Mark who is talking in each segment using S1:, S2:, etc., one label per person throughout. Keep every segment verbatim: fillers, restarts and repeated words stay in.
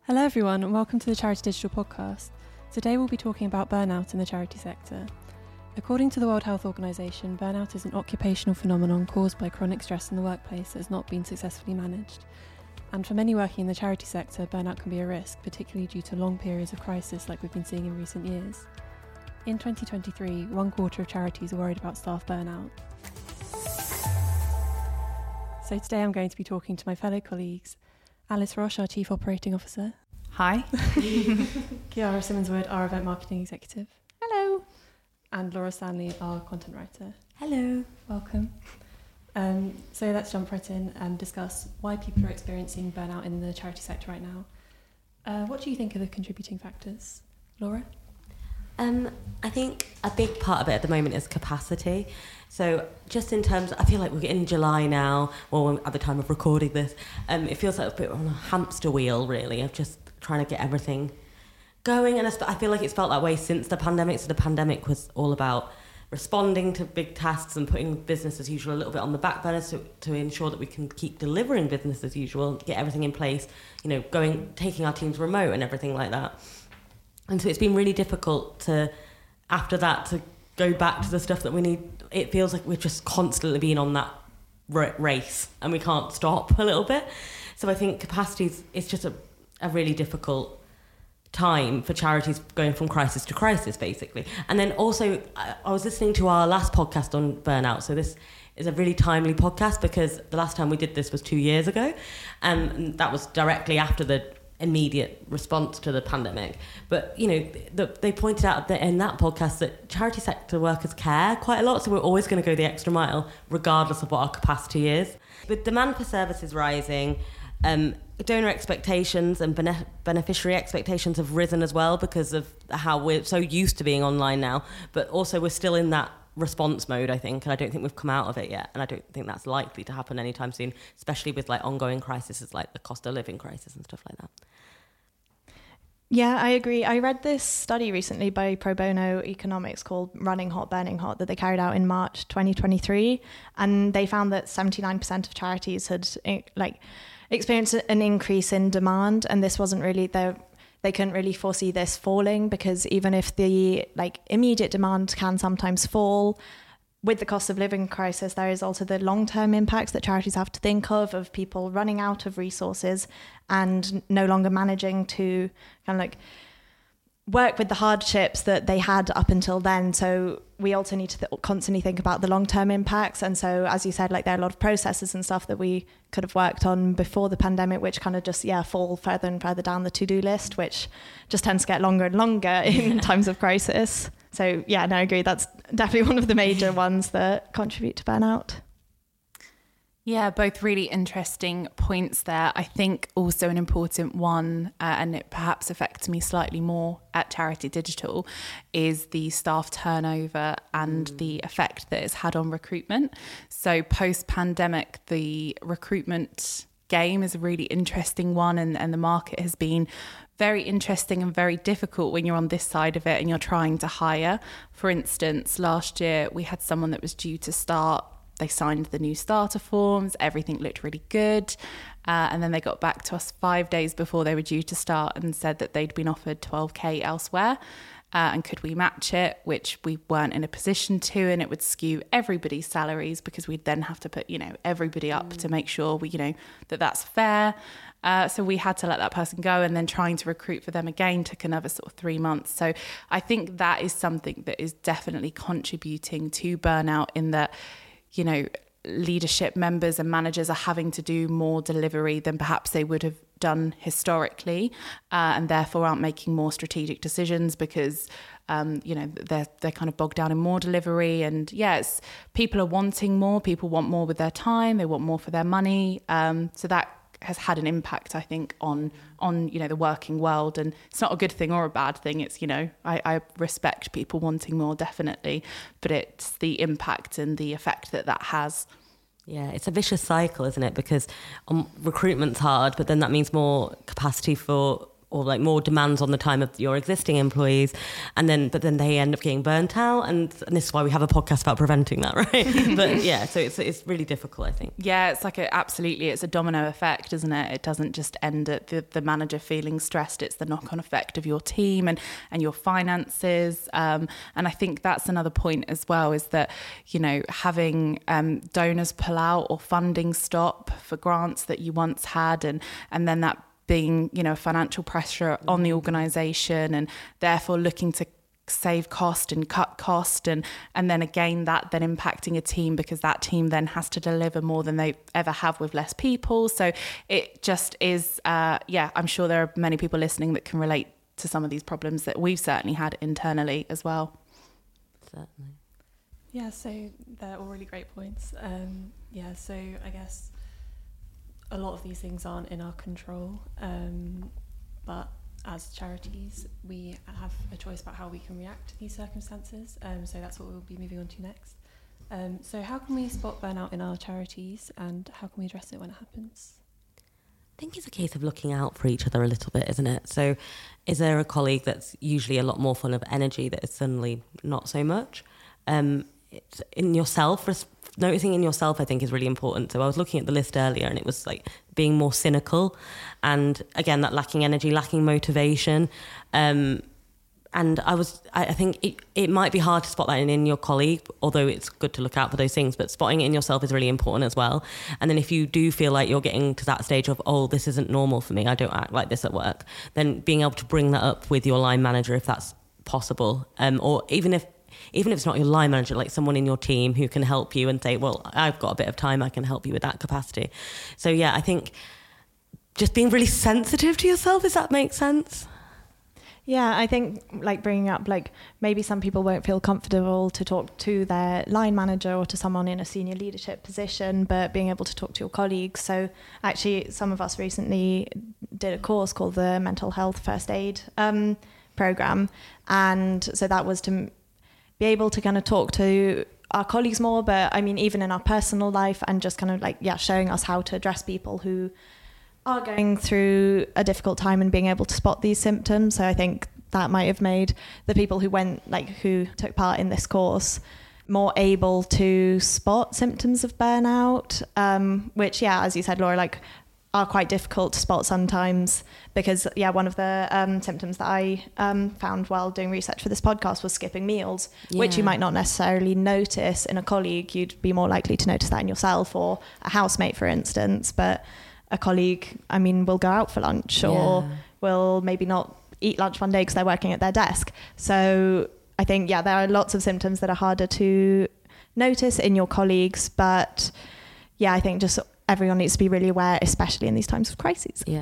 S1: Hello everyone and welcome to the Charity Digital podcast. Today we'll be talking about burnout in the charity sector. According to the World Health Organization, burnout is an occupational phenomenon caused by chronic stress in the workplace that has not been successfully managed. And for many working in the charity sector, burnout can be a risk, particularly due to long periods of crisis like we've been seeing in recent years. In twenty twenty-three, one quarter of charities are worried about staff burnout. So today I'm going to be talking to my fellow colleagues, Alice Roche, our Chief Operating Officer.
S2: Hi.
S1: Kiara Simmons-Wood, our Event Marketing Executive.
S2: Hello.
S1: And Laura Stanley, our Content Writer.
S2: Hello.
S1: Welcome. Um, so let's jump right in and discuss why people are experiencing burnout in the charity sector right now. Uh, what do you think are the contributing factors? Laura?
S3: Um, I think a big part of it at the moment is capacity. So just in terms, I feel like we're in July now, or at the time of recording this, um, it feels like a bit on a hamster wheel, really, of just trying to get everything going. And I feel like it's felt that way since the pandemic. So the pandemic was all about responding to big tasks and putting business as usual a little bit on the back burner to, to ensure that we can keep delivering business as usual, get everything in place, you know, going, taking our teams remote and everything like that. And so it's been really difficult to, after that, to go back to the stuff that we need. It feels like we've just constantly been on that r- race and we can't stop a little bit. So I think capacity is it's just a, a really difficult time for charities going from crisis to crisis, basically. And then also, I, I was listening to our last podcast on burnout. So this is a really timely podcast because the last time we did this was two years ago. And that was directly after the immediate response to the pandemic. But, you know, the, they pointed out that in that podcast that charity sector workers care quite a lot, so we're always going to go the extra mile regardless of what our capacity is. With demand for services rising, um, donor expectations and bene- beneficiary expectations have risen as well because of how we're so used to being online now, but also we're still in that response mode, I think, and I don't think we've come out of it yet, and I don't think that's likely to happen anytime soon, especially with like ongoing crises like the cost of living crisis and stuff like that.
S2: Yeah, I agree. I read this study recently by Pro Bono Economics called Running Hot, Burning Hot that they carried out in March twenty twenty-three, and they found that seventy-nine percent of charities had like experienced an increase in demand, and this wasn't really their they couldn't really foresee this falling because even if the like immediate demand can sometimes fall, with the cost of living crisis, there is also the long-term impacts that charities have to think of, of people running out of resources and no longer managing to kind of like work with the hardships that they had up until then. So we also need to th- constantly think about the long-term impacts. And so, as you said, like there are a lot of processes and stuff that we could have worked on before the pandemic, which kind of just, yeah, fall further and further down the to-do list, which just tends to get longer and longer in times of crisis. So, yeah, no, I agree. That's definitely one of the major ones that contribute to burnout.
S4: Yeah, both really interesting points there. I think also an important one, uh, and it perhaps affects me slightly more at Charity Digital, is the staff turnover and mm. the effect that it's had on recruitment. So post-pandemic, the recruitment game is a really interesting one, and, and the market has been very interesting and very difficult when you're on this side of it and you're trying to hire. For instance, last year we had someone that was due to start. They signed the new starter forms, everything looked really good. Uh, and then they got back to us five days before they were due to start and said that they'd been offered twelve K elsewhere. Uh, and could we match it, which we weren't in a position to, and it would skew everybody's salaries because we'd then have to put, you know, everybody up mm. to make sure we, you know, that that's fair. Uh, so we had to let that person go, and then trying to recruit for them again took another sort of three months. So I think that is something that is definitely contributing to burnout in that, you know, leadership members and managers are having to do more delivery than perhaps they would have done historically, uh, and therefore aren't making more strategic decisions because, um, you know, they're they're kind of bogged down in more delivery. And yes, people are wanting more. People want more with their time. They want more for their money. Um, so that has had an impact, I think, on on you know the working world. And it's not a good thing or a bad thing. It's, you know, I, I respect people wanting more, definitely, but it's the impact and the effect that that has.
S3: Yeah, it's a vicious cycle, isn't it? Because um, recruitment's hard, but then that means more capacity for or like more demands on the time of your existing employees, and then but then they end up getting burnt out, and, and this is why we have a podcast about preventing that, right? But yeah, so it's it's really difficult, I think.
S4: Yeah, it's like a, absolutely, it's a domino effect, isn't it? It doesn't just end at the, the manager feeling stressed, it's the knock-on effect of your team and and your finances, um, and I think that's another point as well, is that, you know, having um, donors pull out or funding stop for grants that you once had, and and then that being, you know, financial pressure on the organisation, and therefore looking to save cost and cut cost, and and then again that then impacting a team, because that team then has to deliver more than they ever have with less people. So it just is, uh, yeah, I'm sure there are many people listening that can relate to some of these problems that we've certainly had internally as well.
S3: Certainly.
S1: Yeah, so they're all really great points. Um, yeah, so I guess a lot of these things aren't in our control, um, but as charities, we have a choice about how we can react to these circumstances. Um, so that's what we'll be moving on to next. Um, so how can we spot burnout in our charities, and how can we address it when it happens?
S3: I think it's a case of looking out for each other a little bit, isn't it? So is there a colleague that's usually a lot more full of energy that is suddenly not so much? Um, it's in yourself, res- noticing in yourself, I think, is really important. So I was looking at the list earlier, and it was like being more cynical, and again, that lacking energy, lacking motivation. Um, and I was, I, I think it, it might be hard to spot that in, in your colleague, although it's good to look out for those things, but spotting it in yourself is really important as well. And then if you do feel like you're getting to that stage of, oh, this isn't normal for me, I don't act like this at work, then being able to bring that up with your line manager if that's possible, um, or even if even if it's not your line manager, like someone in your team who can help you and say, well, I've got a bit of time, I can help you with that capacity. So yeah, I think just being really sensitive to yourself, does that make sense?
S2: Yeah, I think like bringing up, like maybe some people won't feel comfortable to talk to their line manager or to someone in a senior leadership position, but being able to talk to your colleagues. So actually some of us recently did a course called the Mental Health First Aid um, program. And so that was to be able to kind of talk to our colleagues more, but I mean, even in our personal life, and just kind of like, yeah, showing us how to address people who are going through a difficult time and being able to spot these symptoms. So I think that might have made the people who went, like who took part in this course, more able to spot symptoms of burnout, um, which, yeah, as you said, Laura, like are quite difficult to spot sometimes, because yeah, one of the um, symptoms that I um, found while doing research for this podcast was skipping meals, yeah. which you might not necessarily notice in a colleague. You'd be more likely to notice that in yourself or a housemate, for instance, but a colleague, I mean, will go out for lunch or yeah. will maybe not eat lunch one day because they're working at their desk. So I think, yeah, there are lots of symptoms that are harder to notice in your colleagues, but yeah, I think just everyone needs to be really aware, especially in these times of crises.
S3: Yeah.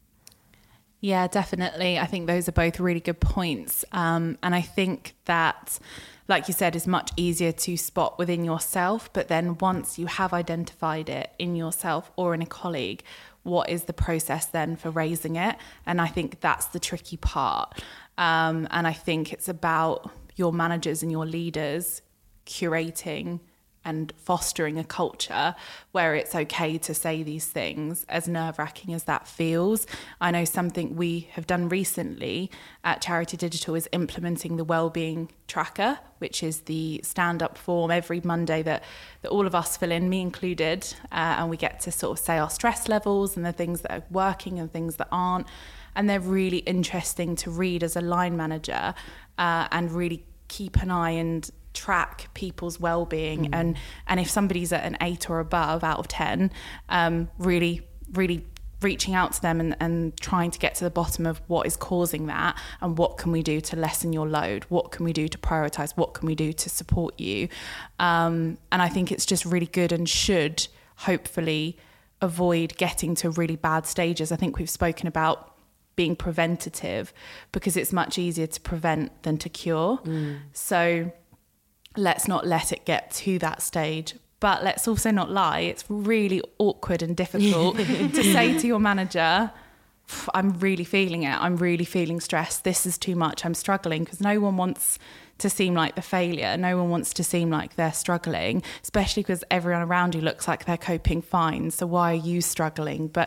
S4: Yeah, definitely. I think those are both really good points. Um, and I think that, like you said, is much easier to spot within yourself. But then once you have identified it in yourself or in a colleague, what is the process then for raising it? And I think that's the tricky part. Um, and I think it's about your managers and your leaders curating and fostering a culture where it's okay to say these things, as nerve-wracking as that feels. I know something we have done recently at Charity Digital is implementing the Wellbeing Tracker, which is the stand-up form every Monday that, that all of us fill in, me included, uh, and we get to sort of say our stress levels and the things that are working and things that aren't. And they're really interesting to read as a line manager, uh, and really keep an eye and track people's well-being, mm. and and if somebody's at an eight or above out of ten, um really really reaching out to them and, and trying to get to the bottom of what is causing that, and what can we do to lessen your load, what can we do to prioritize, what can we do to support you, um and I think it's just really good and should hopefully avoid getting to really bad stages. I think we've spoken about being preventative because it's much easier to prevent than to cure, mm. so let's not let it get to that stage. But let's also not lie. It's really awkward and difficult to say to your manager, I'm really feeling it. I'm really feeling stressed. This is too much. I'm struggling, because no one wants to seem like the failure. No one wants to seem like they're struggling, especially because everyone around you looks like they're coping fine. So why are you struggling? But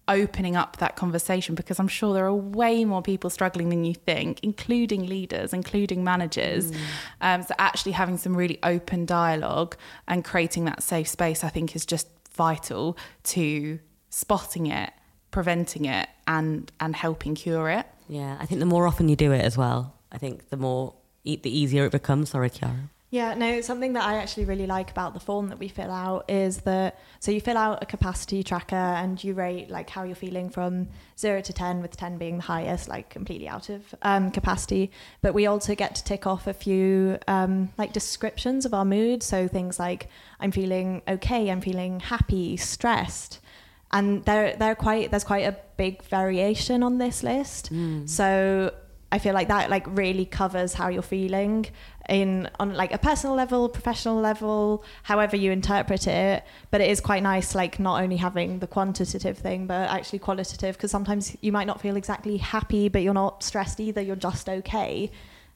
S4: opening up that conversation, because I'm sure there are way more people struggling than you think, including leaders, including managers. Mm. Um, so actually having some really open dialogue and creating that safe space, I think, is just vital to spotting it, preventing it, and and helping cure it.
S3: Yeah, I think the more often you do it as well, I think the more the easier it becomes. Sorry, Chiara.
S2: Yeah, no, something that I actually really like about the form that we fill out is that, so you fill out a capacity tracker and you rate like how you're feeling from zero to ten, with ten being the highest, like completely out of um, capacity. But we also get to tick off a few um, like descriptions of our mood. So things like, I'm feeling okay, I'm feeling happy, stressed. And they're, they're quite, there's quite a big variation on this list. Mm. So I feel like that like really covers how you're feeling in on like a personal level, professional level, however you interpret it. But it is quite nice, like not only having the quantitative thing, but actually qualitative, because sometimes you might not feel exactly happy, but you're not stressed either, you're just okay.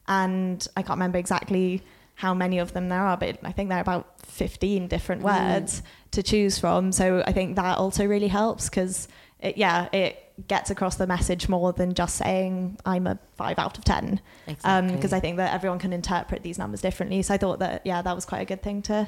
S2: And I can't remember exactly how many of them there are, but I think there are about fifteen different words mm. to choose from. So I think that also really helps, because it, yeah, it gets across the message more than just saying I'm a five out of ten. Exactly. Because um, I think that everyone can interpret these numbers differently. So I thought that, yeah, that was quite a good thing to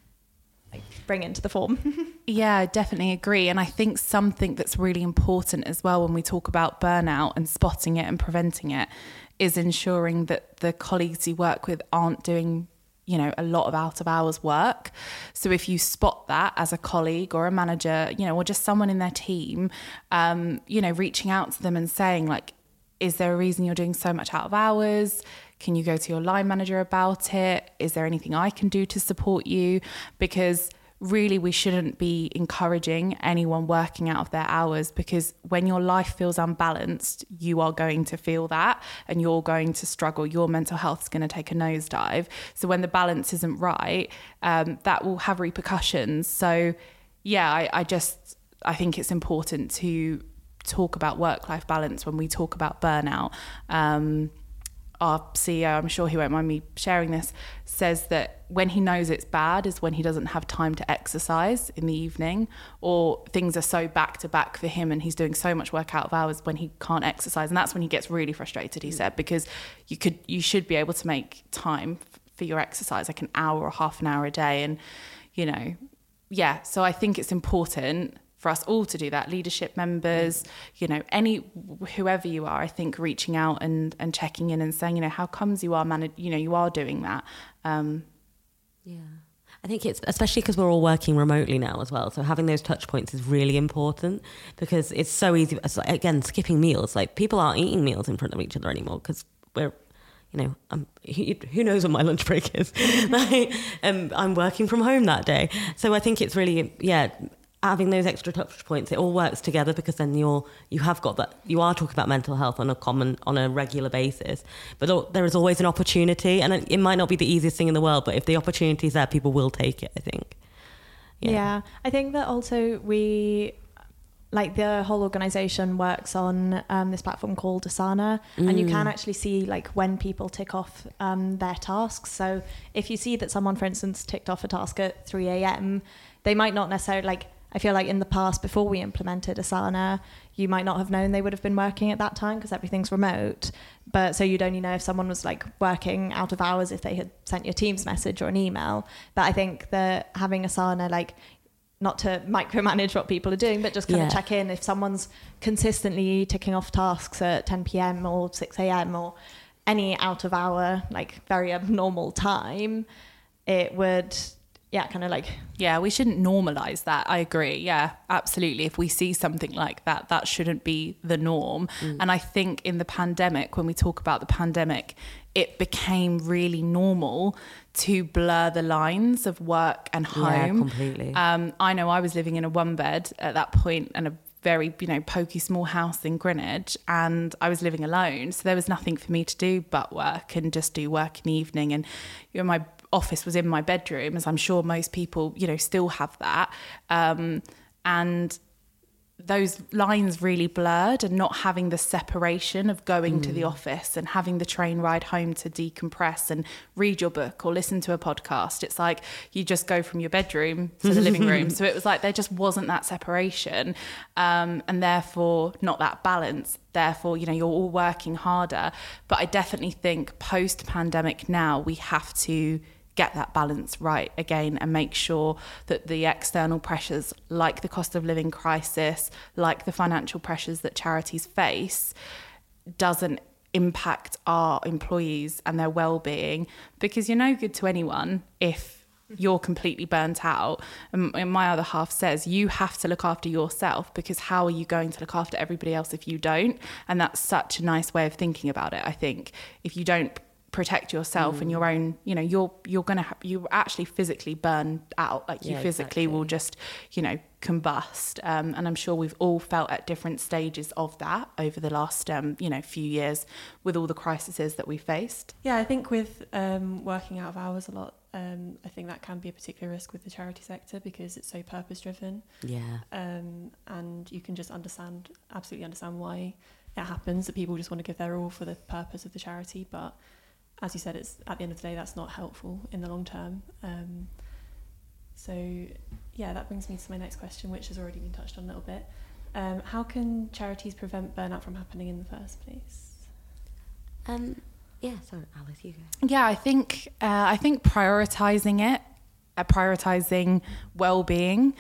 S2: like bring into the form.
S4: Yeah, I definitely agree. And I think something that's really important as well when we talk about burnout and spotting it and preventing it is ensuring that the colleagues you work with aren't doing, you know, a lot of out of hours work. So if you spot that as a colleague or a manager, you know, or just someone in their team, um, you know, reaching out to them and saying like, is there a reason you're doing so much out of hours? Can you go to your line manager about it? Is there anything I can do to support you? Because really we shouldn't be encouraging anyone working out of their hours, because when your life feels unbalanced, you are going to feel that and you're going to struggle. Your mental health is going to take a nosedive. So when the balance isn't right, um, that will have repercussions. So yeah, I, I just, I think it's important to talk about work-life balance when we talk about burnout. Um, Our C E O, I'm sure he won't mind me sharing this, says that when he knows it's bad is when he doesn't have time to exercise in the evening, or things are so back to back for him and he's doing so much work out of hours when he can't exercise. And that's when he gets really frustrated, he said, because you could, you should be able to make time for your exercise, like an hour or half an hour a day. And, you know, yeah, so I think it's important for us all to do that, leadership members, you know, any, whoever you are, I think reaching out and, and checking in and saying, you know, how comes you are managed, you know, you are doing that. Um,
S3: yeah. I think it's, especially because we're all working remotely now as well. So having those touch points is really important, because it's so easy. It's like, again, skipping meals, like people aren't eating meals in front of each other anymore because we're, you know, um, who knows what my lunch break is? like, um, I'm working from home that day. So I think it's really, yeah, having those extra touch points, it all works together, because then you're you have got that, you are talking about mental health on a common on a regular basis, but there is always an opportunity, and it might not be the easiest thing in the world, but if the opportunity is there, people will take it, I think.
S2: Yeah, yeah I think that also we like the whole organization works on um, this platform called Asana, mm. and you can actually see like when people tick off um, their tasks. So if you see that someone, for instance, ticked off a task at three a.m, they might not necessarily, like, I feel like in the past, before we implemented Asana, you might not have known they would have been working at that time because everything's remote. But so you'd only know if someone was like working out of hours if they had sent you a Teams message or an email. But I think that having Asana, like, not to micromanage what people are doing, but just kind yeah. of check in if someone's consistently ticking off tasks at ten p.m. or six a.m. or any out of hour, like very abnormal time, it would... Yeah, kind of like...
S4: Yeah, we shouldn't normalise that. I agree. Yeah, absolutely. If we see something like that, that shouldn't be the norm. Mm. And I think in the pandemic, when we talk about the pandemic, it became really normal to blur the lines of work and home.
S3: Yeah, completely.
S4: Um, I know I was living in a one bed at that point, and a very, you know, pokey small house in Greenwich, and I was living alone. So there was nothing for me to do but work and just do work in the evening. And, you know, my office was in my bedroom, as I'm sure most people, you know, still have that. Um, and those lines really blurred, and not having the separation of going mm. to the office and having the train ride home to decompress and read your book or listen to a podcast. It's like you just go from your bedroom to the living room. So it was like there just wasn't that separation, um, and therefore not that balance. Therefore, you know, you're all working harder. But I definitely think post-pandemic now we have to get that balance right again and make sure that the external pressures, like the cost of living crisis, like the financial pressures that charities face, doesn't impact our employees and their well-being, because you're no good to anyone if you're completely burnt out. And my other half says you have to look after yourself, because how are you going to look after everybody else if you don't? And that's such a nice way of thinking about it. I think if you don't protect yourself mm. and your own, you know, you're you're gonna have, you actually physically burn out, like you yeah, physically exactly. will just, you know, combust. Um, and I'm sure we've all felt at different stages of that over the last, um, you know, few years with all the crises that we faced.
S1: Yeah, I think with um, working out of hours a lot, um, I think that can be a particular risk with the charity sector because it's so purpose driven.
S3: Yeah.
S1: Um, and you can just understand, absolutely understand why it happens, that people just want to give their all for the purpose of the charity, but as you said, it's at the end of the day, that's not helpful in the long term. Um, so, yeah, that brings me to my next question, which has already been touched on a little bit. Um, how can charities prevent burnout from happening in the first place?
S3: Um, yeah, sorry, Alice, you go.
S4: Yeah, I think uh, I think prioritising it, uh, prioritising well-being.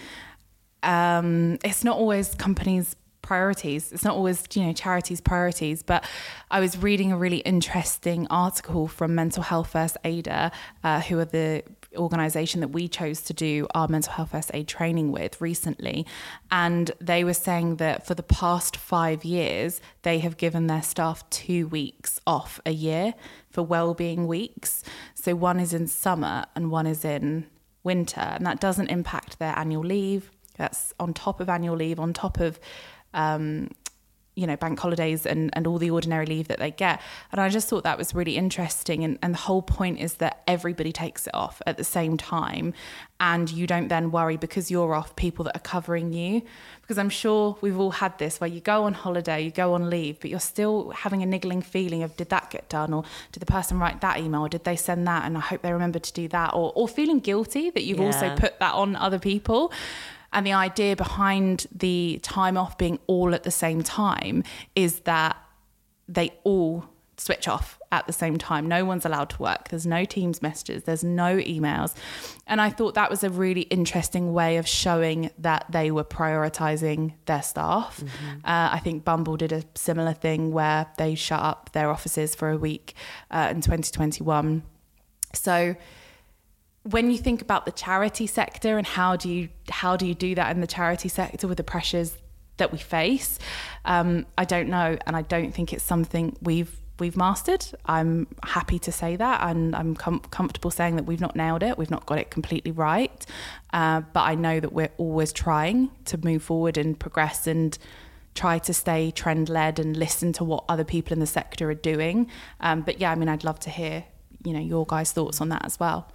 S4: Um, it's not always companies' priorities. It's not always, you know, charities' priorities. But I was reading a really interesting article from Mental Health First Aider, uh, who are the organisation that we chose to do our mental health first aid training with recently. And they were saying that for the past five years, they have given their staff two weeks off a year for wellbeing weeks. So one is in summer and one is in winter. And that doesn't impact their annual leave. That's on top of annual leave, on top of um, you know, bank holidays and, and all the ordinary leave that they get. And I just thought that was really interesting. And, and the whole point is that everybody takes it off at the same time. And you don't then worry because you're off, people that are covering you. Because I'm sure we've all had this where you go on holiday, you go on leave, but you're still having a niggling feeling of, did that get done? Or did the person write that email? Or did they send that? And I hope they remember to do that. Or, or feeling guilty that you've yeah. also put that on other people. And the idea behind the time off being all at the same time is that they all switch off at the same time. No one's allowed to work. There's no Teams messages. There's no emails. And I thought that was a really interesting way of showing that they were prioritising their staff. Mm-hmm. Uh, I think Bumble did a similar thing where they shut up their offices for a week uh, in twenty twenty-one. So when you think about the charity sector and how do you how do you do that in the charity sector with the pressures that we face, um, I don't know, and I don't think it's something we've we've mastered. I'm happy to say that, and I'm com- comfortable saying that we've not nailed it. We've not got it completely right, uh, but I know that we're always trying to move forward and progress and try to stay trend led and listen to what other people in the sector are doing. Um, but yeah, I mean, I'd love to hear, you know, your guys' thoughts on that as well.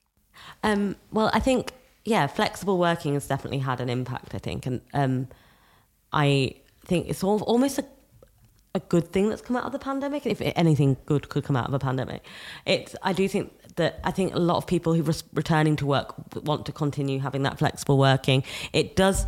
S3: Um, well, I think, yeah, flexible working has definitely had an impact, I think. And um, I think it's all, almost a, a good thing that's come out of the pandemic. If anything good could come out of a pandemic. It's, I do think that, I think a lot of people who are returning to work want to continue having that flexible working. It does,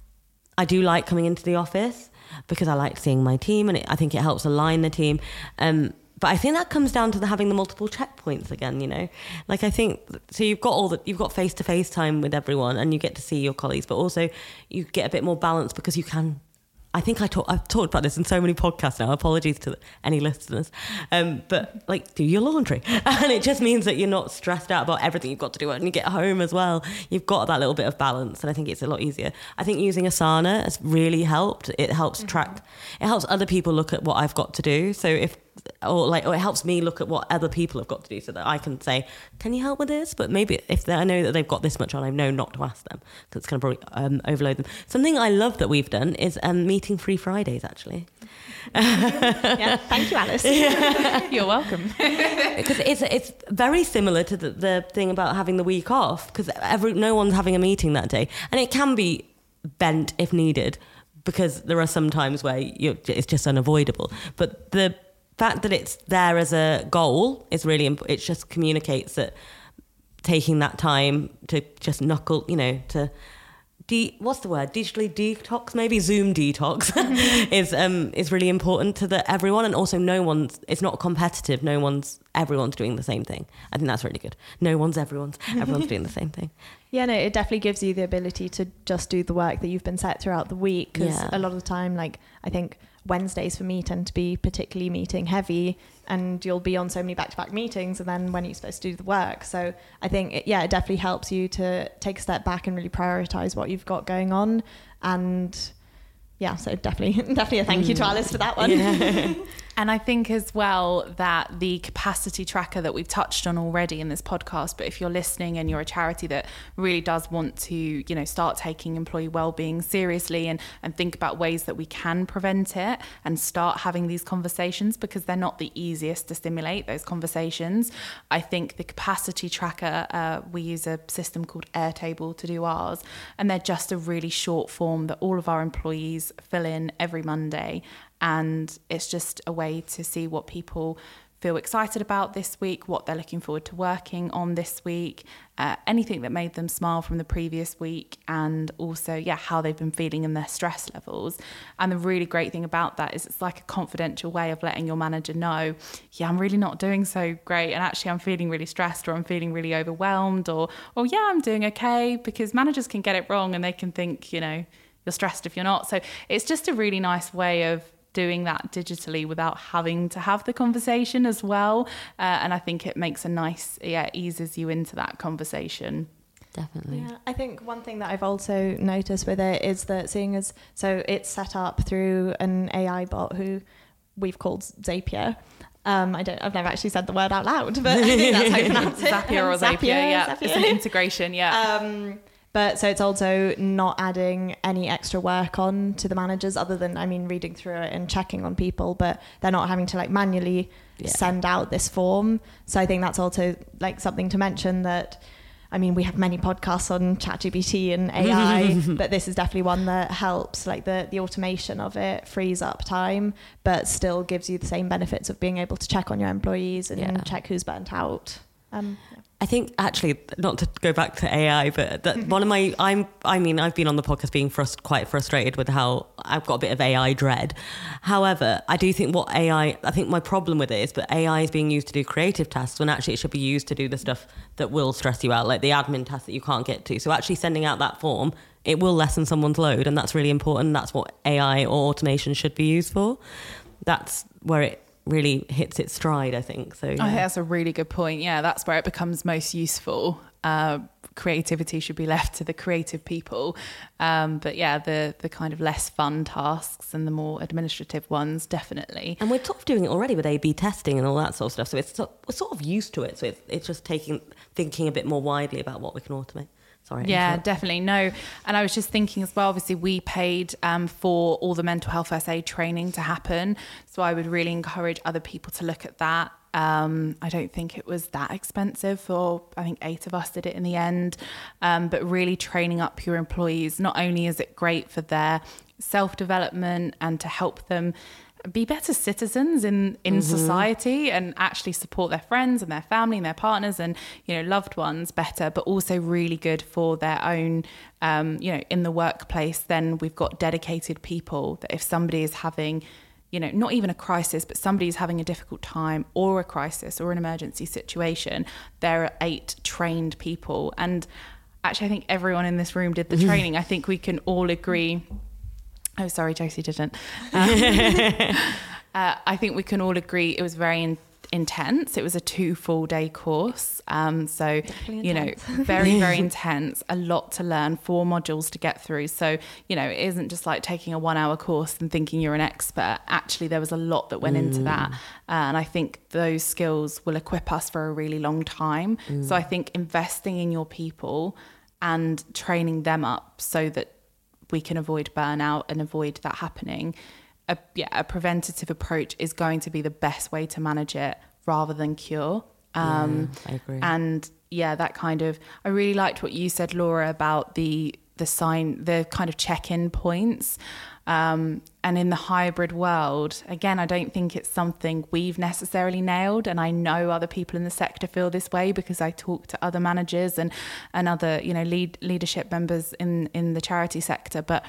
S3: I do like coming into the office because I like seeing my team, and it, I think it helps align the team. Um, But I think that comes down to the having the multiple checkpoints again, you know, like I think, so you've got all the, you've got face-to-face time with everyone and you get to see your colleagues, but also you get a bit more balance because you can, I think I talk, I've talked about this in so many podcasts now, apologies to any listeners, um, but like do your laundry. And it just means that you're not stressed out about everything you've got to do when you get home as well. You've got that little bit of balance, and I think it's a lot easier. I think using Asana has really helped. It helps mm-hmm. track, it helps other people look at what I've got to do. So if, or like, or it helps me look at what other people have got to do so that I can say, can you help with this? But maybe if I know that they've got this much on, I know not to ask them because it's going to probably um, overload them. Something I love that we've done is um, meeting free Fridays, actually.
S2: Yeah, thank you, Alice.
S4: Yeah. You're welcome.
S3: Because it's it's very similar to the, the thing about having the week off, because every no one's having a meeting that day, and it can be bent if needed. because there are some times where you're, it's just unavoidable. But the fact that it's there as a goal is really important. It just communicates that taking that time to just knuckle, you know, to de- what's the word? Digitally detox, maybe Zoom detox is um is really important to the everyone, and also no one's. It's not competitive. No one's. Everyone's doing the same thing. I think that's really good. No one's everyone's. Everyone's doing the same thing.
S2: Yeah, no, it definitely gives you the ability to just do the work that you've been set throughout the week. Because
S3: Yeah.
S2: a lot of the time, like I think Wednesdays for me tend to be particularly meeting heavy, and you'll be on so many back-to-back meetings, and then when are you supposed to do the work? So I think it, yeah, it definitely helps you to take a step back and really prioritize what you've got going on. And yeah, so definitely definitely a thank you to Alice for that one.
S3: Yeah.
S4: And I think as well that the capacity tracker that we've touched on already in this podcast, but if you're listening and you're a charity that really does want to, you know, start taking employee wellbeing seriously and, and think about ways that we can prevent it and start having these conversations, because they're not the easiest to simulate, those conversations. I think the capacity tracker, uh, we use a system called Airtable to do ours, and they're just a really short form that all of our employees fill in every Monday. And it's just a way to see what people feel excited about this week, what they're looking forward to working on this week, uh, anything that made them smile from the previous week, and also, yeah, how they've been feeling in their stress levels. And the really great thing about that is it's like a confidential way of letting your manager know, yeah, I'm really not doing so great, and actually I'm feeling really stressed, or I'm feeling really overwhelmed, or, or yeah, I'm doing okay, because managers can get it wrong and they can think, you know, you're stressed if you're not. So it's just a really nice way of doing that digitally without having to have the conversation as well. Uh, and I think it makes a nice, yeah, eases you into that conversation.
S3: Definitely.
S2: Yeah, I think one thing that I've also noticed with it is that seeing as, so it's set up through an A I bot who we've called Zapier. Um, I don't, I've never actually said the word out loud, but I think that's how you pronounce it.
S4: Zapier or Zapier, yeah. Zapier. It's an integration, yeah.
S2: Um, But so it's also not adding any extra work on to the managers other than, I mean, reading through it and checking on people, but they're not having to like manually yeah. send out this form. So I think that's also like something to mention that, I mean, we have many podcasts on ChatGPT and A I, but this is definitely one that helps, like the, the automation of it frees up time, but still gives you the same benefits of being able to check on your employees and yeah. check who's burnt out. Um, yeah.
S3: I think actually, not to go back to A I, but that one of my, I'm, I mean, I've been on the podcast being frust- quite frustrated with how I've got a bit of A I dread. However, I do think what A I, I think my problem with it is that A I is being used to do creative tasks when actually it should be used to do the stuff that will stress you out, like the admin tasks that you can't get to. So actually sending out that form, it will lessen someone's load, and that's really important. That's what A I or automation should be used for. That's where it really hits its stride, I think. So yeah.
S4: I think that's a really good point. Yeah, that's where it becomes most useful. Uh, creativity should be left to the creative people. Um, but yeah, the the kind of less fun tasks and the more administrative ones, definitely.
S3: And we're sort of doing it already with A B testing and all that sort of stuff. So it's we're sort of used to it. So it's, it's just taking thinking a bit more widely about what we can automate. Sorry.
S4: Yeah, definitely. No. And I was just thinking as well, obviously we paid um, for all the mental health first aid training to happen. So I would really encourage other people to look at that. Um, I don't think it was that expensive for, I think eight of us did it in the end. Um, but really training up your employees, not only is it great for their self-development and to help them be better citizens in, in mm-hmm. society and actually support their friends and their family and their partners and, you know, loved ones better, but also really good for their own, um, you know, in the workplace. Then we've got dedicated people that if somebody is having, you know, not even a crisis, but somebody's having a difficult time or a crisis or an emergency situation, there are eight trained people. And actually, I think everyone in this room did the training. I think we can all agree. Oh, sorry, Josie didn't. Um, uh, I think we can all agree it was very in- intense. It was a two full day course. Um, so, you know, very, very intense, a lot to learn, four modules to get through. So, you know, it isn't just like taking a one hour course and thinking you're an expert. Actually, there was a lot that went mm. into that. Uh, and I think those skills will equip us for a really long time. Mm. So I think investing in your people and training them up so that we can avoid burnout and avoid that happening. A, yeah, a preventative approach is going to be the best way to manage it rather than cure. Um,
S3: yeah, I agree.
S4: And yeah, that kind of, I really liked what you said, Laura, about the the the sign, the kind of check-in points. Um, and in the hybrid world, again, I don't think it's something we've necessarily nailed. And I know other people in the sector feel this way because I talk to other managers and, and other, you know, lead leadership members in, in the charity sector. But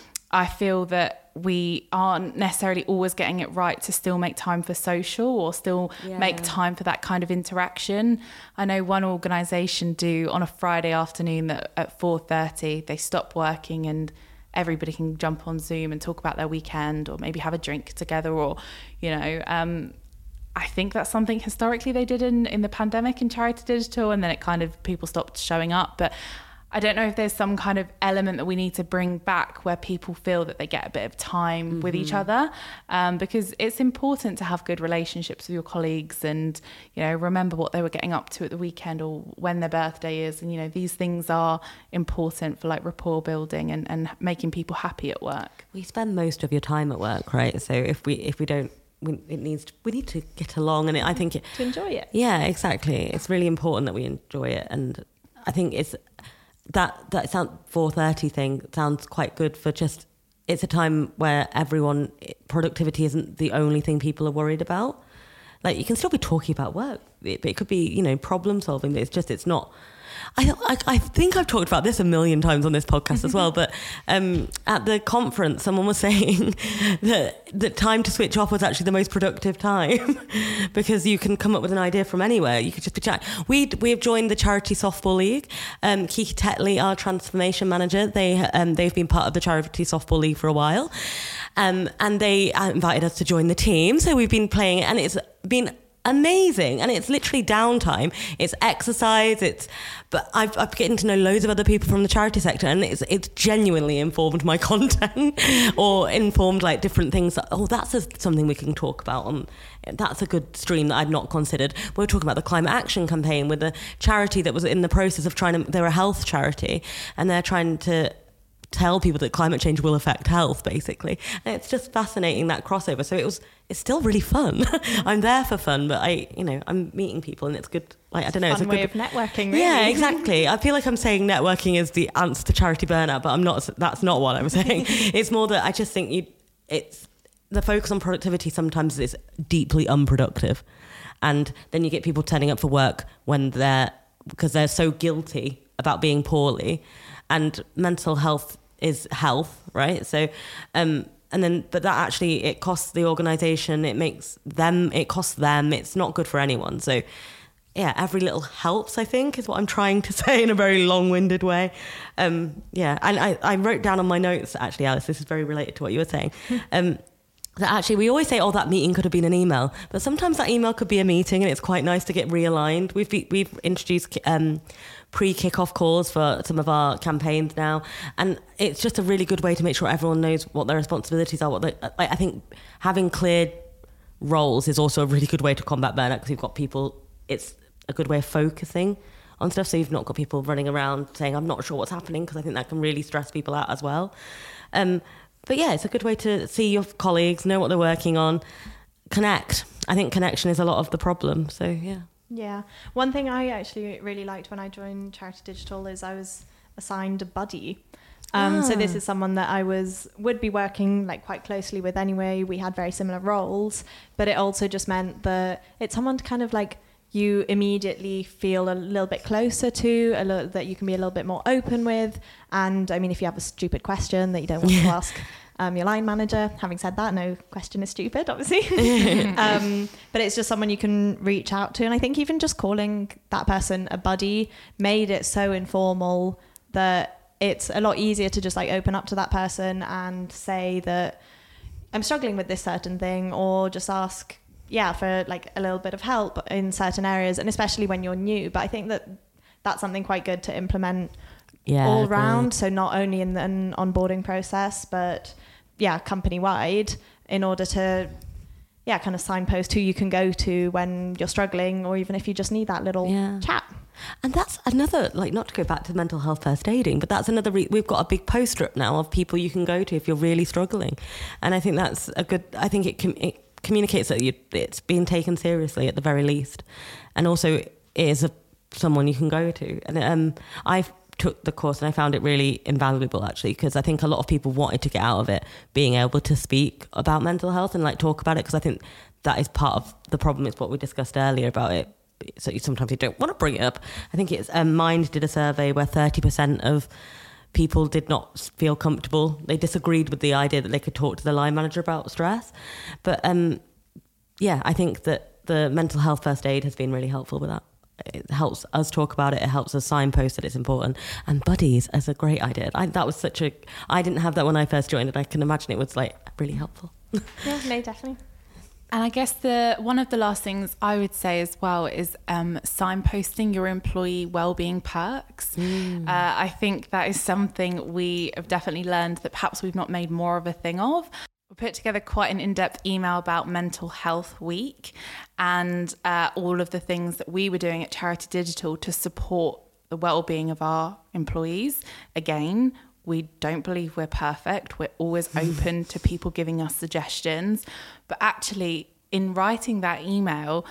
S4: I feel that we aren't necessarily always getting it right to still make time for social or still yeah. make time for that kind of interaction. I know one organisation do on a Friday afternoon that at four thirty, they stop working and everybody can jump on Zoom and talk about their weekend or maybe have a drink together or, you know, um, I think that's something historically they did in, in the pandemic in Charity Digital, and then it kind of, people stopped showing up. But I don't know if there's some kind of element that we need to bring back where people feel that they get a bit of time mm-hmm. with each other, um, because it's important to have good relationships with your colleagues and, you know, remember what they were getting up to at the weekend or when their birthday is. And, you know, these things are important for like rapport building and, and making people happy at work.
S3: We spend most of your time at work, right? So if we if we don't, we, it needs to, we need to get along, and it, I think it,
S2: to enjoy it.
S3: Yeah, exactly. It's really important that we enjoy it, and I think it's. That that sound four thirty thing sounds quite good for just, it's a time where everyone, productivity isn't the only thing people are worried about. Like, you can still be talking about work, but it could be, you know, problem solving, but it's just, it's not. I, I I think I've talked about this a million times on this podcast as well, but um, at the conference, someone was saying that the time to switch off was actually the most productive time because you can come up with an idea from anywhere. You could just be chatting. We we have joined the Charity Softball League. Um, Kiki Tetley, our transformation manager, they um, they've been part of the Charity Softball League for a while, um, and they invited us to join the team. So we've been playing it, and it's been amazing, and it's literally downtime, it's exercise, it's but I've, I've getting to know loads of other people from the charity sector, and it's it's genuinely informed my content or informed like different things that, oh, that's a, something we can talk about on, that's a good stream that I'd not considered. We were talking about the climate action campaign with a charity that was in the process of trying to, they're a health charity, and they're trying to tell people that climate change will affect health, basically. And it's just fascinating, that crossover. So it was, it's still really fun. I'm there for fun, but I, you know, I'm meeting people, and it's good. Like, I don't know,
S2: it's a
S3: fun
S2: way
S3: good
S2: of networking, really.
S3: Yeah, exactly. I feel like I'm saying networking is the answer to charity burnout, but I'm not, that's not what I'm saying. It's more that I just think you, it's, the focus on productivity sometimes is deeply unproductive. And then you get people turning up for work when they're, because they're so guilty about being poorly. And mental health is health, right? So, um, and then, but that actually, it costs the organisation, it makes them, it costs them, it's not good for anyone. So yeah, every little helps, I think, is what I'm trying to say in a very long-winded way. Um, yeah, and I, I wrote down on my notes, actually, Alice, this is very related to what you were saying, um, that actually we always say, oh, that meeting could have been an email, but sometimes that email could be a meeting, and it's quite nice to get realigned. We've be, we've introduced um, pre-kickoff calls for some of our campaigns now, and it's just a really good way to make sure everyone knows what their responsibilities are. What they, like, I think having clear roles is also a really good way to combat burnout, because you've got people, it's a good way of focusing on stuff, so you've not got people running around saying, I'm not sure what's happening, because I think that can really stress people out as well. Um, But yeah, it's a good way to see your colleagues, know what they're working on, connect. I think connection is a lot of the problem. So yeah.
S2: Yeah. One thing I actually really liked when I joined Charity Digital is I was assigned a buddy. Um, ah. So this is someone that I was would be working like quite closely with anyway. We had very similar roles, but it also just meant that it's someone to kind of like you immediately feel a little bit closer to, a little, that you can be a little bit more open with. And I mean, if you have a stupid question that you don't want yeah. to ask um, your line manager, having said that, no question is stupid, obviously. um, but it's just someone you can reach out to. And I think even just calling that person a buddy made it so informal that it's a lot easier to just like open up to that person and say that I'm struggling with this certain thing, or just ask, yeah, for like a little bit of help in certain areas, and especially when you're new. But I think that that's something quite good to implement yeah, all round. So not only in an onboarding process, but yeah, company wide, in order to yeah, kind of signpost who you can go to when you're struggling, or even if you just need that little yeah. chat.
S3: And that's another, like, not to go back to mental health first aiding, but that's another, re- we've got a big poster up now of people you can go to if you're really struggling. And I think that's a good, I think it can, it communicates that you, it's being taken seriously at the very least, and also it is a, someone you can go to. And um, I've took the course and I found it really invaluable, actually, because I think a lot of people wanted to get out of it being able to speak about mental health and like talk about it, because I think that is part of the problem. It's what we discussed earlier about it. So you, sometimes you don't want to bring it up. I think it's um, Mind did a survey where thirty percent of people did not feel comfortable. They disagreed with the idea that they could talk to the line manager about stress. But um, yeah, I think that the mental health first aid has been really helpful with that. It helps us talk about it. It helps us signpost that it's important. And buddies is a great idea. I, that was such a, I didn't have that when I first joined, and I can imagine it was like really helpful.
S2: Yeah, no, definitely.
S4: And I guess the one of the last things I would say as well is um, signposting your employee wellbeing perks. Mm. Uh, I think that is something we have definitely learned that perhaps we've not made more of a thing of. We put together quite an in-depth email about Mental Health Week and uh, all of the things that we were doing at Charity Digital to support the wellbeing of our employees. Again, we don't believe we're perfect. We're always open to people giving us suggestions. But actually, in writing that email,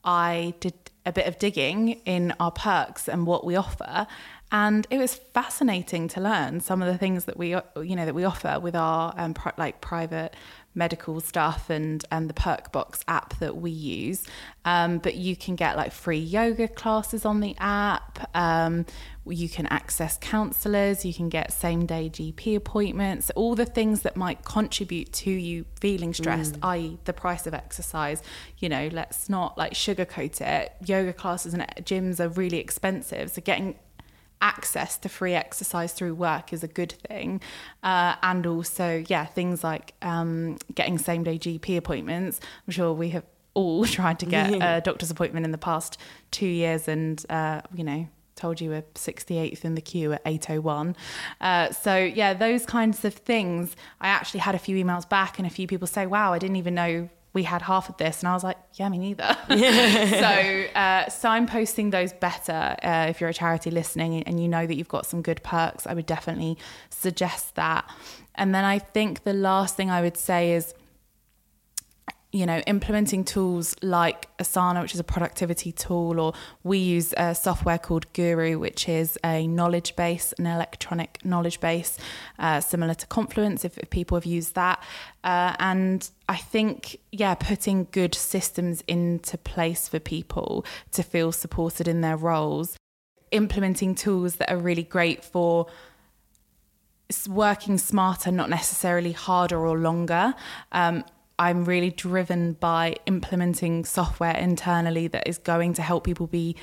S4: I did a bit of digging in our perks and what we offer. And it was fascinating to learn some of the things that we, you know, that we offer with our um, pri- like private medical stuff and and the Perk Box app that we use. Um, but you can get like free yoga classes on the app. Um, you can access counsellors. You can get same day G P appointments. All the things that might contribute to you feeling stressed, mm. that is, the price of exercise. You know, let's not like sugarcoat it. Yoga classes and gyms are really expensive, so getting access to free exercise through work is a good thing. Uh, and also, yeah, things like um, getting same day G P appointments. I'm sure we have all tried to get a doctor's appointment in the past two years and, uh, you know, told you we're sixty-eighth in the queue at eight oh one. Uh, so yeah, those kinds of things. I actually had a few emails back and a few people say, wow, I didn't even know we had half of this. And I was like, yeah, me neither. So uh, signposting those better, uh, if you're a charity listening and you know that you've got some good perks, I would definitely suggest that. And then I think the last thing I would say is, you know, implementing tools like Asana, which is a productivity tool, or we use a software called Guru, which is a knowledge base, an electronic knowledge base, uh, similar to Confluence, if, if people have used that. Uh, and I think, yeah, putting good systems into place for people to feel supported in their roles, implementing tools that are really great for working smarter, not necessarily harder or longer. Um, I'm really driven by implementing software internally that is going to help people be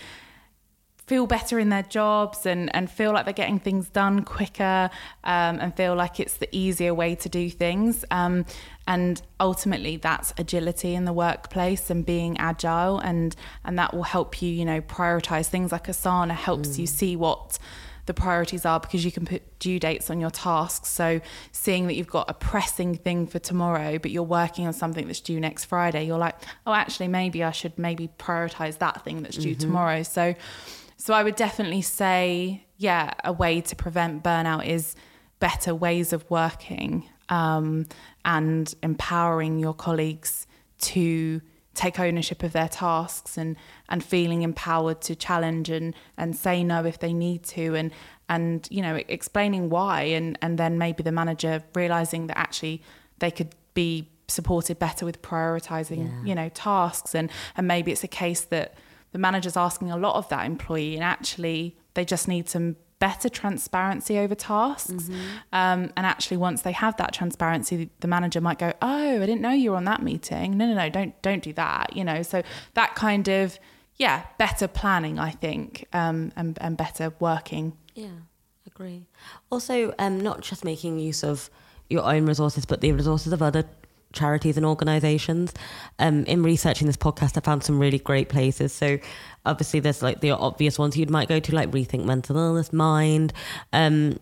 S4: feel better in their jobs and, and feel like they're getting things done quicker, um, and feel like it's the easier way to do things. Um, and ultimately that's agility in the workplace and being agile, and, and that will help you, you know, prioritize things like Asana helps mm. you see what the priorities are, because you can put due dates on your tasks. So seeing that you've got a pressing thing for tomorrow, but you're working on something that's due next Friday, you're like, oh, actually, maybe I should maybe prioritize that thing that's due mm-hmm. tomorrow. So, so I would definitely say, yeah, a way to prevent burnout is better ways of working, um, and empowering your colleagues to take ownership of their tasks and and feeling empowered to challenge and and say no if they need to, and and you know, explaining why, and and then maybe the manager realizing that actually they could be supported better with prioritizing yeah. you know, tasks, and and maybe it's a case that the manager's asking a lot of that employee and actually they just need some better transparency over tasks. Mm-hmm. Um, and actually once they have that transparency, the manager might go, oh, I didn't know you were on that meeting. No, no, no, don't, don't do that. You know, so that kind of, yeah, better planning, I think, um, and, and better working.
S3: Yeah, agree. Also, um, not just making use of your own resources, but the resources of other charities and organisations. Um, in researching this podcast, I found some really great places. So obviously there's like the obvious ones you might go to, like Rethink Mental Illness, Mind, um,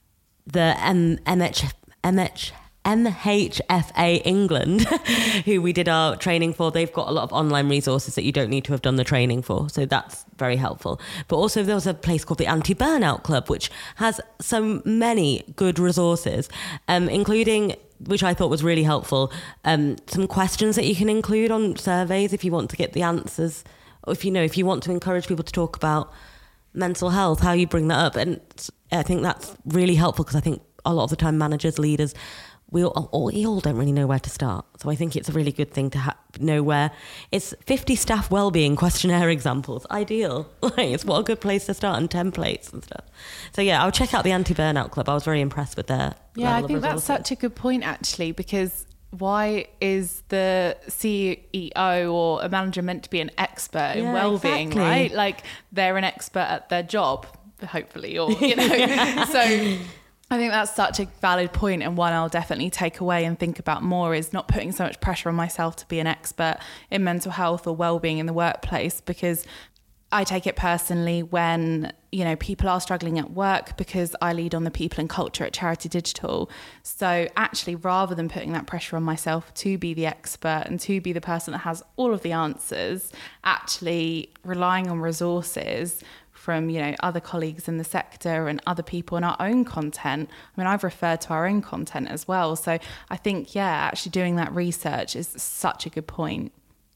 S3: the M- MH, MH, M H F A England, who we did our training for. They've got a lot of online resources that you don't need to have done the training for. So that's very helpful. But also there was a place called the Anti-Burnout Club, which has so many good resources, um, including, which I thought was really helpful, um, some questions that you can include on surveys if you want to get the answers, or if you know, if you want to encourage people to talk about mental health, how you bring that up. And I think that's really helpful because I think a lot of the time managers, leaders, we all, all, we all don't really know where to start. So I think it's a really good thing to ha- know where it's fifty staff wellbeing questionnaire examples. Ideal. Like, it's what a good place to start, and templates and stuff. So yeah, I'll check out the Anti-Burnout Club. I was very impressed with their
S4: Yeah, I
S3: level
S4: think
S3: of
S4: that's
S3: resources.
S4: such a good point actually, because why is the C E O or a manager meant to be an expert in
S3: Yeah,
S4: well-being,
S3: exactly.
S4: right? Like they're an expert at their job, hopefully, or, you know, so I think that's such a valid point, and one I'll definitely take away and think about more, is not putting so much pressure on myself to be an expert in mental health or well-being in the workplace, because I take it personally when, you know, people are struggling at work, because I lead on the people and culture at Charity Digital. So actually, rather than putting that pressure on myself to be the expert and to be the person that has all of the answers, actually relying on resources from, you know, other colleagues in the sector and other people in our own content. I mean, I've referred to our own content as well. So I think, yeah, actually doing that research is such a good point.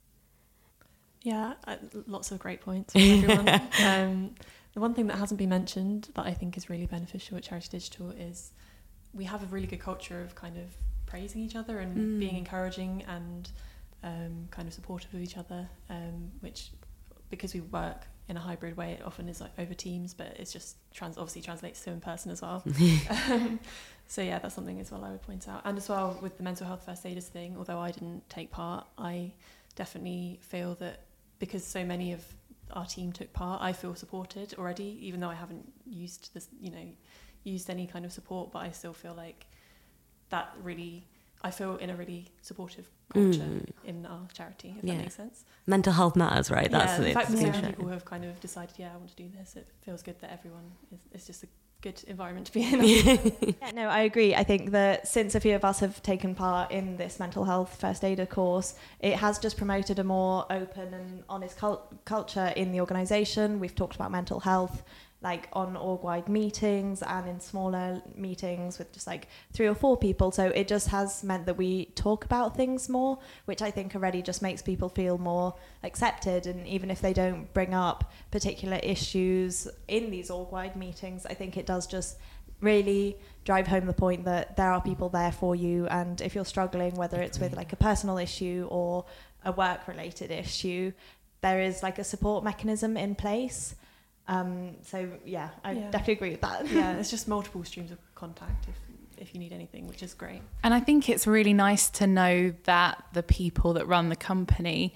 S1: Yeah, uh, lots of great points from everyone. um, the one thing that hasn't been mentioned that I think is really beneficial at Charity Digital is we have a really good culture of kind of praising each other and
S3: Mm.
S1: being encouraging and um, kind of supportive of each other, um, which, because we work in a hybrid way, it often is like over Teams, but it's just trans obviously translates to in person as well. um, so yeah, that's something as well I would point out. And as well with the mental health first aiders thing, although I didn't take part, I definitely feel that because so many of our team took part, I feel supported already, even though I haven't used this, you know, used any kind of support, but I still feel like that really, I feel in a really supportive culture
S3: Mm.
S1: in our charity, if
S3: Yeah.
S1: that makes sense.
S3: Mental health matters, right? That's
S1: yeah, the
S3: it's
S1: fact that so many
S3: cliche.
S1: people have kind of decided, yeah, I want to do this, it feels good that everyone is, it's just a good environment to be in.
S2: Yeah, no, I agree. I think that since a few of us have taken part in this mental health first aider course, it has just promoted a more open and honest cult- culture in the organisation. We've talked about mental health like on org-wide meetings and in smaller meetings with just like three or four people. So it just has meant that we talk about things more, which I think already just makes people feel more accepted. And even if they don't bring up particular issues in these org-wide meetings, I think it does just really drive home the point that there are people there for you. And if you're struggling, whether it's with like a personal issue or a work-related issue, there is like a support mechanism in place. Um, so yeah, I
S1: Yeah.
S2: definitely agree with that.
S1: Yeah, it's just multiple streams of contact if if you need anything, which is great.
S4: And I think it's really nice to know that the people that run the company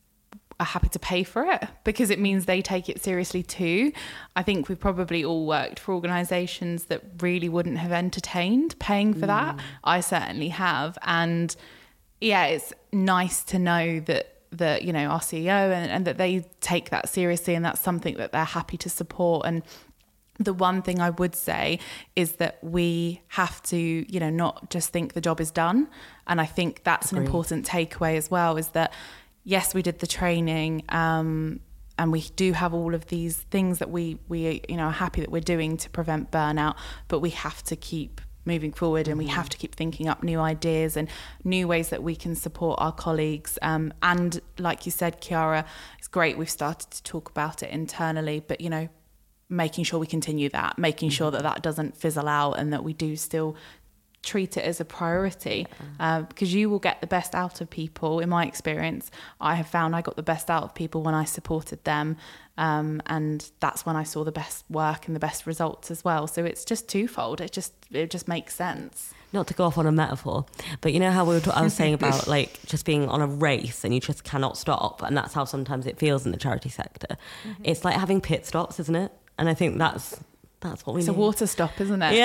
S4: are happy to pay for it, because it means they take it seriously too. I think we've probably all worked for organisations that really wouldn't have entertained paying for mm. that. I certainly have. And yeah, it's nice to know that that, you know, our C E O and, and that they take that seriously, and that's something that they're happy to support. And the one thing I would say is that we have to, you know, not just think the job is done. And I think that's Agreed. An important takeaway as well, is that yes, we did the training, um, and we do have all of these things that we we you know are happy that we're doing to prevent burnout, but we have to keep moving forward, and we have to keep thinking up new ideas and new ways that we can support our colleagues. Um, and like you said, Chiara, it's great we've started to talk about it internally, but, you know, making sure we continue that, making sure that that doesn't fizzle out, and that we do still treat it as a priority, yeah. uh, because you will get the best out of people. In my experience, I have found I got the best out of people when I supported them, um, and that's when I saw the best work and the best results as well. So it's just twofold. It just it just makes sense.
S3: Not to go off on a metaphor, but you know how we were t- I was saying about like just being on a race and you just cannot stop, and that's how sometimes it feels in the charity sector. Mm-hmm. It's like having pit stops, isn't it? And I think that's That's what we
S4: it's
S3: need.
S4: It's a water stop, isn't it?
S3: Yeah,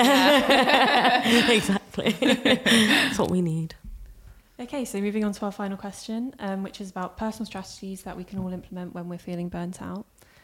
S3: yeah. Exactly. That's what we need.
S1: Okay, so moving on to our final question, um, which is about personal strategies that we can all implement when we're feeling burnt out.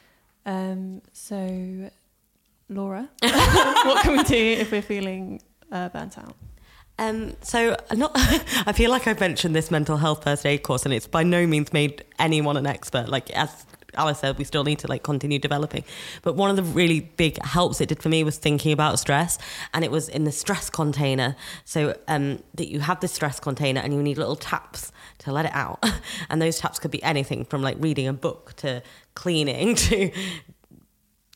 S1: Um, so, Laura, what can we do if we're feeling uh, burnt out?
S3: Um, so not, I feel like I've mentioned this mental health first aid course, and it's by no means made anyone an expert. Like, as Alice said, we still need to like continue developing. But one of the really big helps it did for me was thinking about stress, and it was in the stress container. So um, that you have the stress container and you need little taps to let it out. And those taps could be anything from like reading a book to cleaning to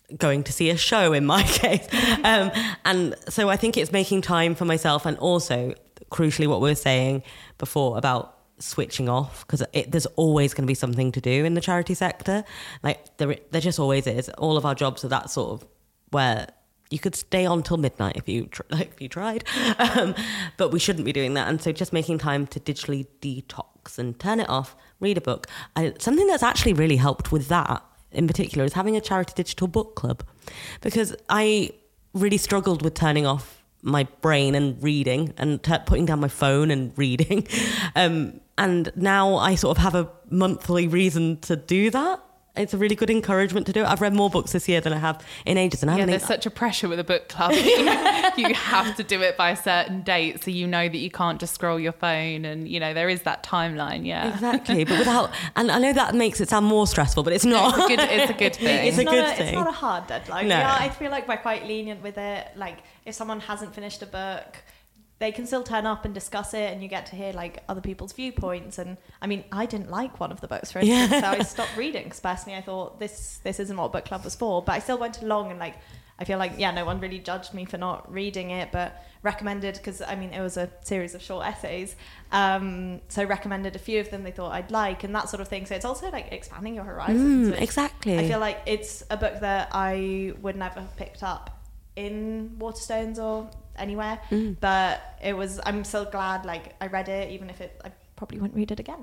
S3: going to see a show in my case. Um, and so I think it's making time for myself, and also crucially what we were saying before about switching off, because there's always going to be something to do in the charity sector. Like there, there just always is. All of our jobs are that sort of where you could stay on till midnight if you tr- like, if you tried, um, but we shouldn't be doing that. And so just making time to digitally detox and turn it off, read a book. I, something that's actually really helped with that in particular is having a charity digital book club, because I really struggled with turning off my brain and reading and t- putting down my phone and reading. Um, and now I sort of have a monthly reason to do that. It's a really good encouragement to do it. I've read more books this year than I have in ages. And I
S4: yeah,
S3: haven't
S4: there's
S3: even...
S4: such a pressure with a book club. You have to do it by a certain date, so you know that you can't just scroll your phone, and you know there is that timeline. Yeah,
S3: exactly. But without, and I know that makes it sound more stressful, but it's not.
S4: It's a good, it's a good thing.
S2: It's,
S3: it's a
S2: not
S3: good
S2: a,
S3: thing.
S2: It's not a hard deadline.
S3: No.
S2: Yeah, I feel like we're quite lenient with it. Like if someone hasn't finished a book, they can still turn up and discuss it, and you get to hear like other people's viewpoints. And I mean, I didn't like one of the books, for instance, yeah. so I stopped reading because personally I thought this this isn't what book club was for. But I still went along, and like I feel like yeah, no one really judged me for not reading it, but recommended, because I mean it was a series of short essays, um, so recommended a few of them they thought I'd like, and that sort of thing. So it's also like expanding your horizons.
S3: Mm, exactly.
S2: I feel like it's a book that I would never have picked up in Waterstones or anywhere, mm. but it was, I'm so glad like I read it, even if it I probably wouldn't read it again.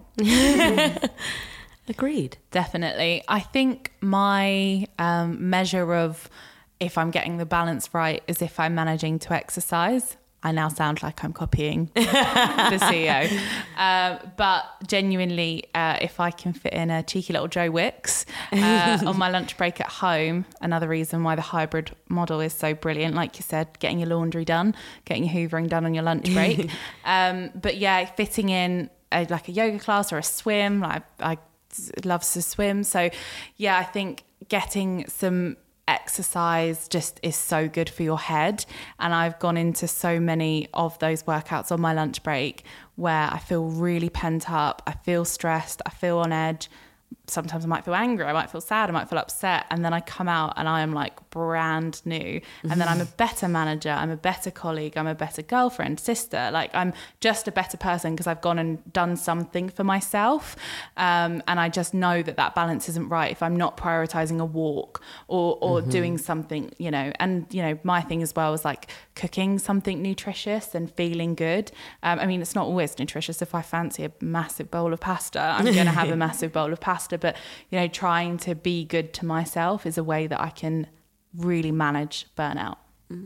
S3: Agreed.
S4: Definitely. I think my um, measure of if I'm getting the balance right is if I'm managing to exercise. I now sound like I'm copying the C E O. Uh, but genuinely, uh, if I can fit in a cheeky little Joe Wicks uh, on my lunch break at home, another reason why the hybrid model is so brilliant. Like you said, getting your laundry done, getting your hoovering done on your lunch break. um, but yeah, fitting in a, like a yoga class or a swim. I, I love to swim. So yeah, I think getting some exercise just is so good for your head, and I've gone into so many of those workouts on my lunch break where I feel really pent up, I feel stressed, I feel on edge. Sometimes I might feel angry, I might feel sad, I might feel upset, and then I come out and I am like brand new, and then I'm a better manager, I'm a better colleague, I'm a better girlfriend, sister, like I'm just a better person because I've gone and done something for myself. Um, and I just know that that balance isn't right if I'm not prioritizing a walk or or mm-hmm. doing something, you know. And you know, my thing as well is like cooking something nutritious and feeling good. um, I mean, it's not always nutritious. If I fancy a massive bowl of pasta, I'm gonna have a massive bowl of pasta. But you know, trying to be good to myself is a way that I can really manage burnout.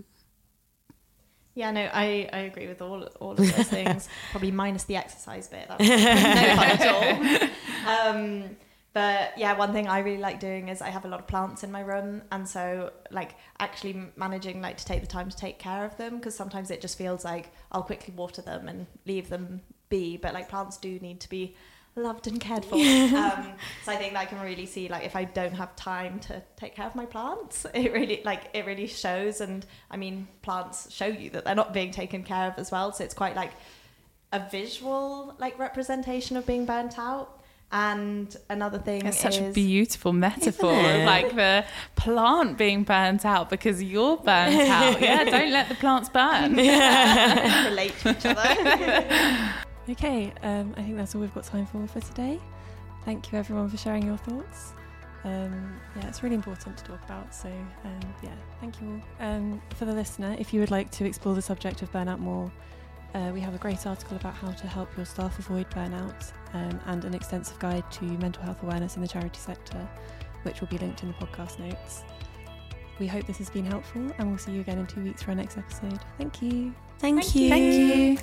S2: Yeah, no, I, I agree with all all of those things. Probably minus the exercise bit. That's no fun at all. Um, but yeah, one thing I really like doing is I have a lot of plants in my room, and so like actually managing like to take the time to take care of them, because sometimes it just feels like I'll quickly water them and leave them be, but like plants do need to be loved and cared for. um, so I think that I can really see like if I don't have time to take care of my plants, it really like it really shows. And I mean, plants show you that they're not being taken care of as well, so it's quite like a visual like representation of being burnt out. And another thing
S4: it's
S2: is
S4: such a beautiful metaphor of like the plant being burnt out because you're burnt out. Yeah, don't let the plants burn.
S2: Relate to each other.
S1: Okay, um, I think that's all we've got time for for today. Thank you everyone for sharing your thoughts. Um, yeah, it's really important to talk about, so um, yeah, thank you all. Um, for the listener, if you would like to explore the subject of burnout more, uh, we have a great article about how to help your staff avoid burnout, um, and an extensive guide to mental health awareness in the charity sector, which will be linked in the podcast notes. We hope this has been helpful, and we'll see you again in two weeks for our next episode. Thank you.
S3: Thank,
S2: Thank
S3: you.
S2: you.
S4: Thank you.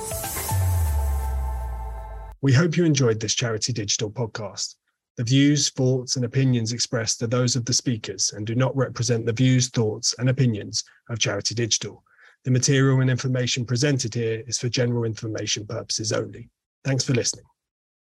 S5: We hope you enjoyed this Charity Digital podcast. The views, thoughts, and opinions expressed are those of the speakers and do not represent the views, thoughts, and opinions of Charity Digital. The material and information presented here is for general information purposes only. Thanks for listening.